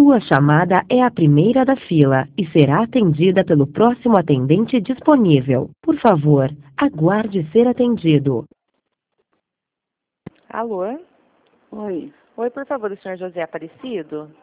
Sua chamada é a primeira da fila e será atendida pelo próximo atendente disponível. Por favor, aguarde ser atendido. Alô? Oi, Oi, por favor, o senhor José Aparecido?